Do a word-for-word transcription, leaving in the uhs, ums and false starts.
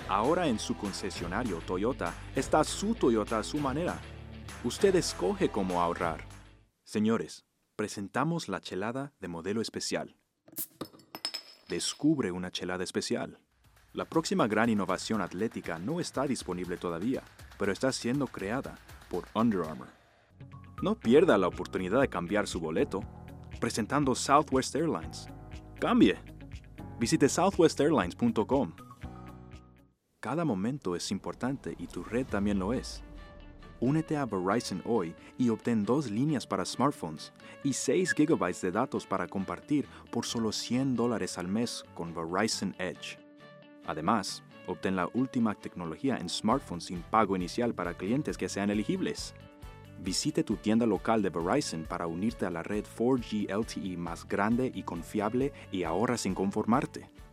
Ahora en su concesionario Toyota está su Toyota a su manera. Usted escoge cómo ahorrar. Señores, presentamos la chelada de modelo especial. Descubre una chelada especial. La próxima gran innovación atlética no está disponible todavía, pero está siendo creada por Under Armour. No pierda la oportunidad de cambiar su boleto presentando Southwest Airlines. ¡Cambie! Visite southwest airlines punto com. Cada momento es importante y tu red también lo es. Únete a Verizon hoy y obtén dos líneas para smartphones y seis gigabytes de datos para compartir por solo cien dólares al mes con Verizon Edge. Además, obtén la última tecnología en smartphones sin pago inicial para clientes que sean elegibles. Visite tu tienda local de Verizon para unirte a la red cuatro G L T E más grande y confiable y ahorra sin conformarte.